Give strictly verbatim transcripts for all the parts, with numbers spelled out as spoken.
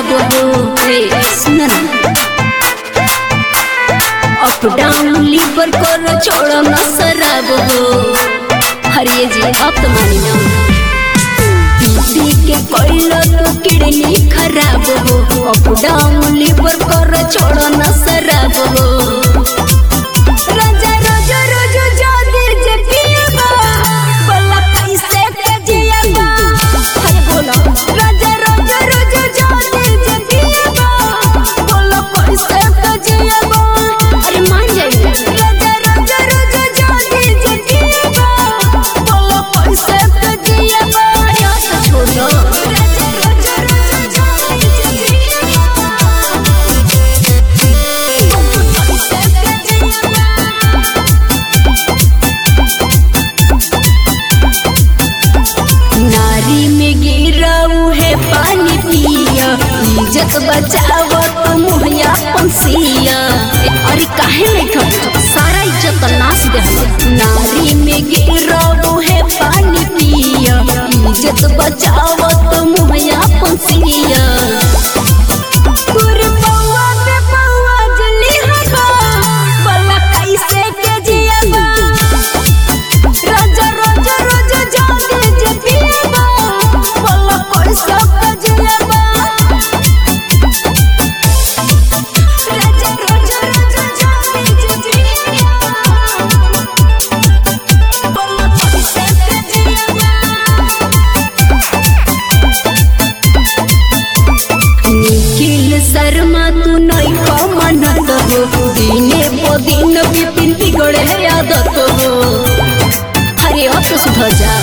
खराब हो। सुन ना, अप डाउन लीवर कर छोड़ ना शराब हो। हरिये जी अब तो मानी ना, के कोइलो तो किडनी खराब हो। अप डाउन लीवर कर छोड़ ना शराब हो। राजा रोज रोज जादे जे पियबा बोला कैसे के जियबा। अरे बोलो राजा रोज रोज जादे जे पियबा बोला कैसे के जियबा। अरे मान जाइए राजा रोज रोज जादे जे पियबा बोला कैसे के जियबा। यार छोड़ो इज्जत बचाव तो मुहैया पंसिया। अरे काहे नहीं खा सारा इज्जत नाश दे। नारी में गिरव है पानी पिया, इज्जत बचाव तो मुहैया पंसिया। शर्मा तू नहीं कमनत हो, दिने पो दिन विपिन बिगड़े आदत हो। अरे अब तो सुधर जा।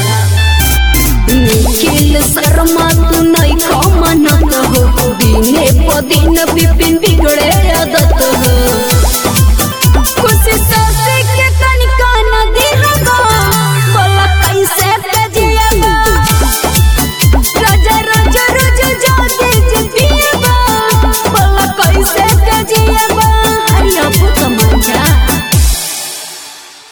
निखिल शर्मा तू नहीं कमनत हो, दिने पो दिन विपिन